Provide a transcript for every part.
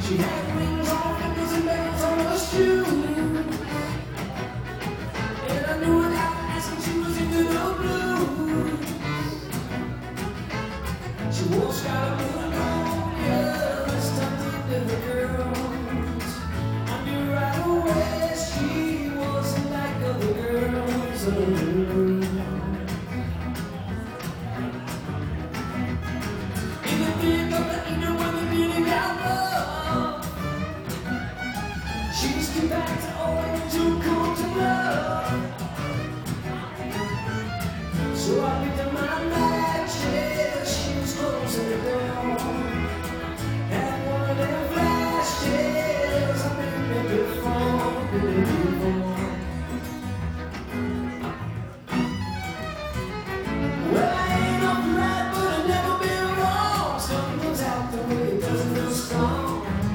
She had rings on fingers and bells on her shoes, and I knew without asking she was into the blues. She wore scarlet magnolias tucked into her curls. I knew right away she wasn't like other girls. In the thick of the evening when the beauty got love, she was too bad to own and too cool to love. So I picked up my matches, she was closing the door. Had one of them flashes I've been there before. Well, I ain't off the right, but I've never been wrong. Something comes out the way it doesn't feel strong.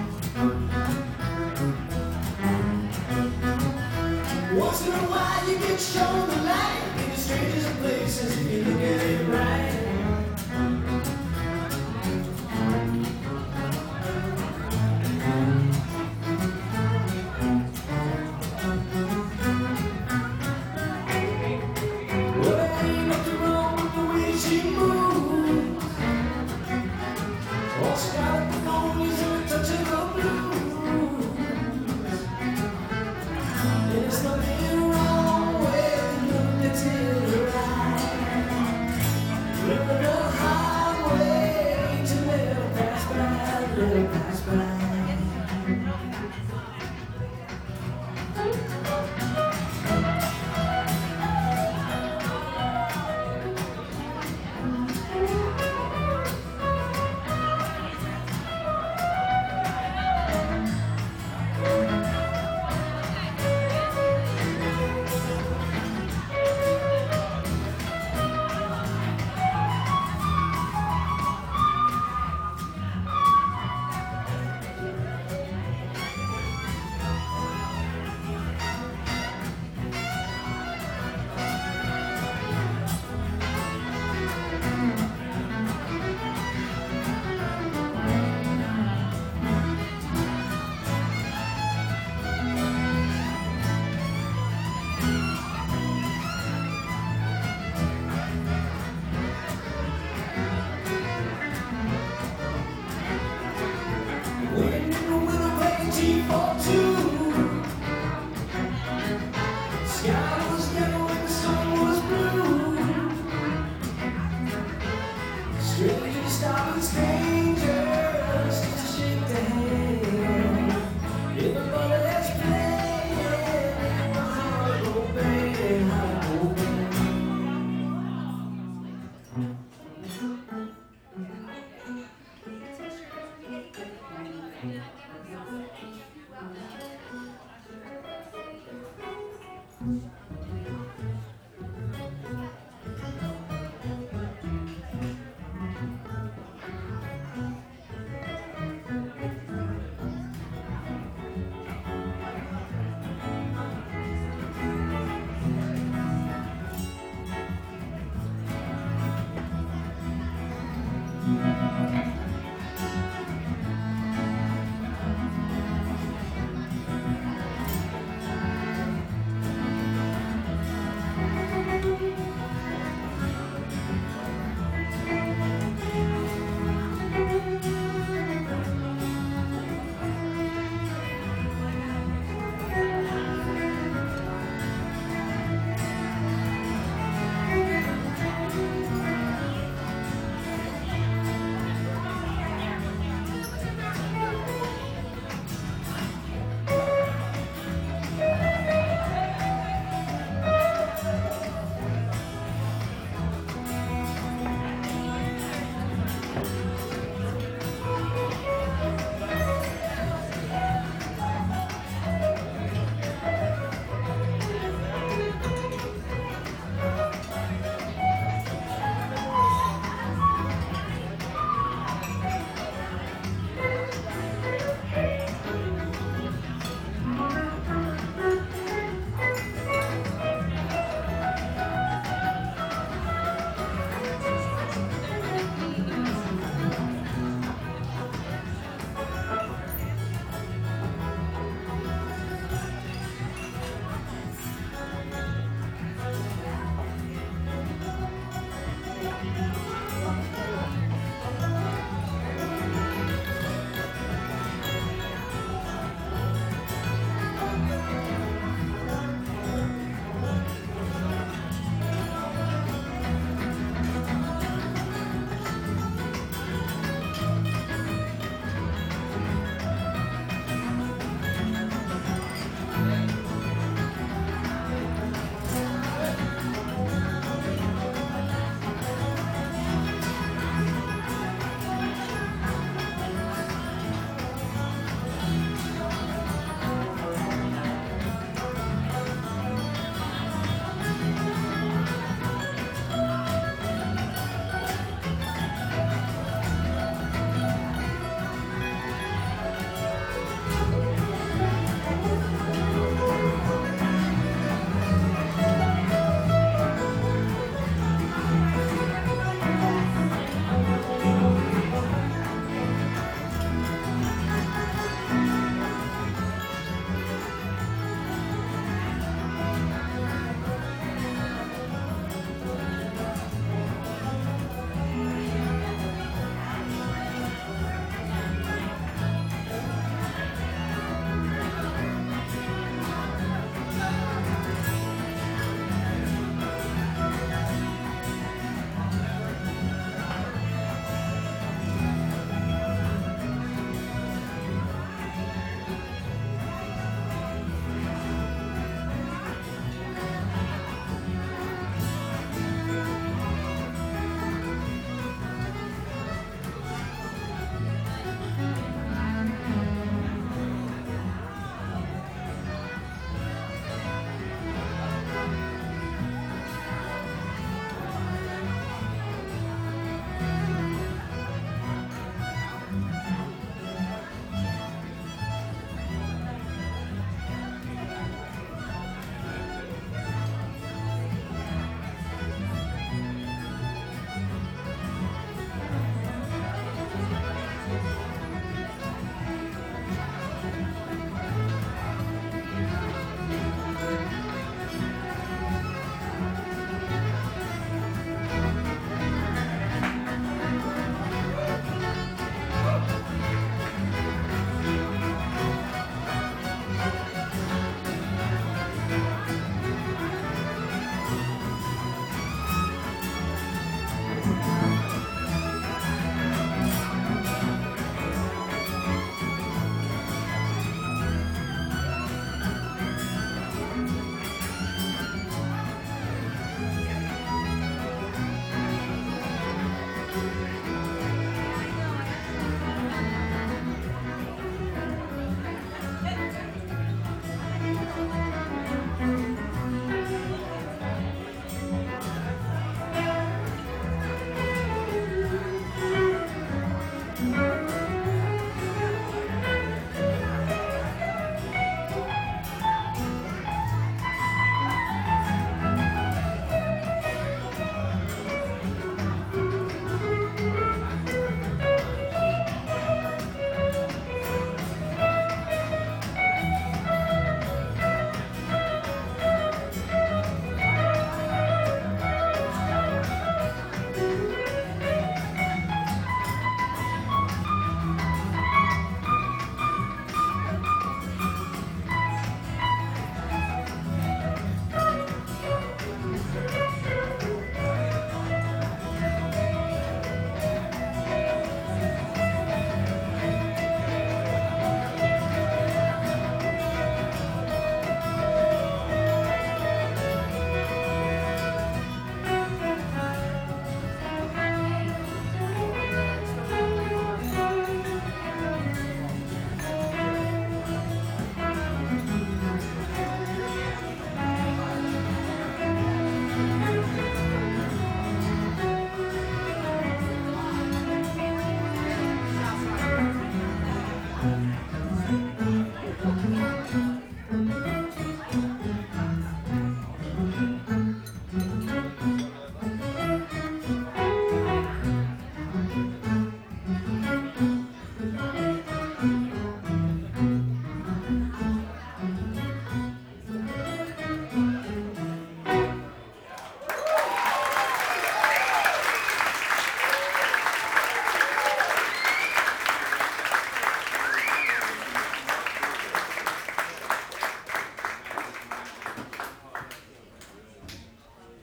Once in a while you get shown the light in the strangest of places if you look at it right. Well, there ain't nothing wrong with the way she moves. All she got at the phone is a touch of the blues. There's nothing wrong with looking that's in her eye. Living the highway to let her pass by, let her pass by. Strangers stopping strangers just to shake their hand. Everybody that's playing my heart open, heart open.